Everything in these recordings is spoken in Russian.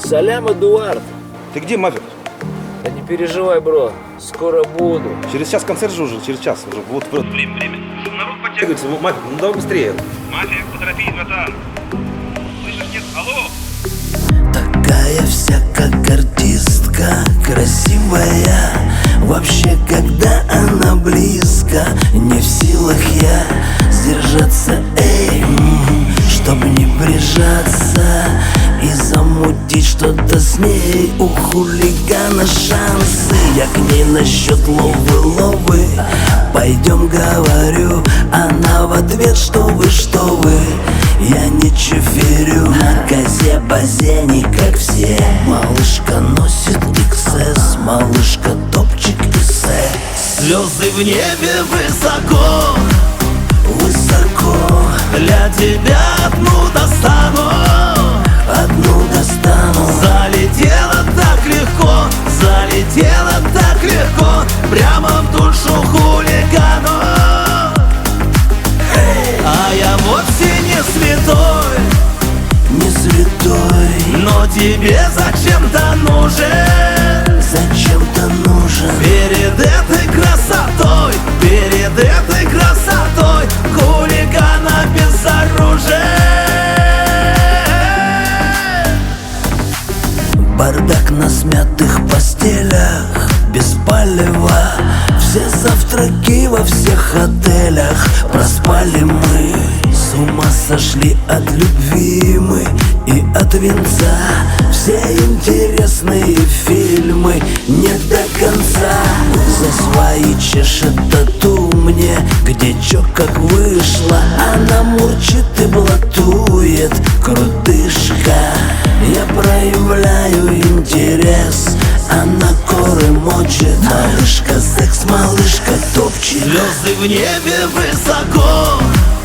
Салям, Эдуард. Ты где, Мафик? Да не переживай, бро, скоро буду. Через час концерт же уже, через час уже. Вот. Время. Народ подтягивается. Мафик, ну давай быстрее. Мафия, поторопись, братан. Слышишь, нет? Алло? Такая вся как артистка, красивая. Вообще, когда она близко, не в силах я сдержаться, чтоб не прижаться и замутить что-то с ней. У хулигана шансы, я к ней насчет ловы. Пойдем, говорю, она в ответ, что вы. Я не чеферю на козе-базе, не как все. Малышка носит XS, малышка топчик и секс. Слезы в небе высоко, для тебя одну достану. Залетела так легко, прямо в душу хулигану. А я вовсе не святой, но тебе зачем-то нужен. Перед этой красотой хулигана безоружен. Бардак на смятых постелях, без палева. Все завтраки во всех отелях проспали мы. С ума сошли от любви мы и от венца. Все интересные фильмы не до конца. За свои чешет тату мне, где чё как вышло. Она мурчит и блатует, крутышка. Я проявляю интерес, она коры мочит. Малышка секс, малышка топчик. Слезы в небе высоко,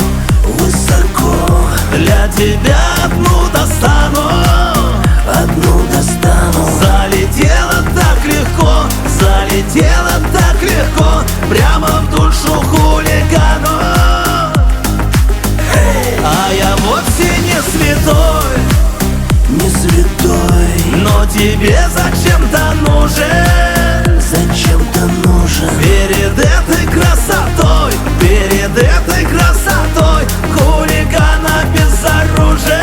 для тебя одну достану. Залетела так легко, прямо в душу хулигану. А я вовсе не святой, но тебе зачем-то нужен. Перед этой красотой хулигана безоружен.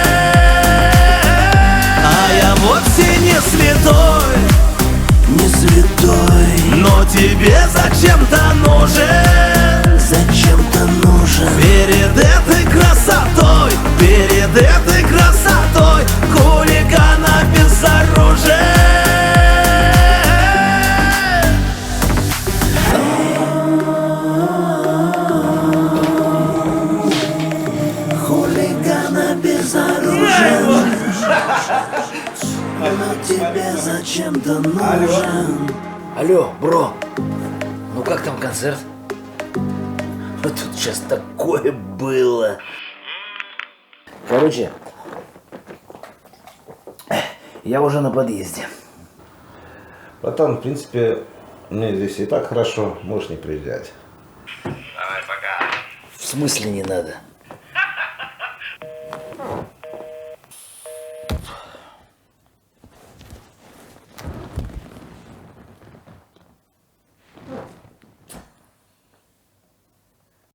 А я вовсе не святой, но тебе зачем-то нужен. Перед этой красотой хулигана безоружен. Хулигана безоружен, но тебе зачем-то нужен. Алло, бро, ну как там концерт? Вот тут сейчас такое было. Короче, я уже на подъезде. Братан, в принципе, мне здесь и так хорошо, можешь не приезжать. Давай, пока. В смысле не надо?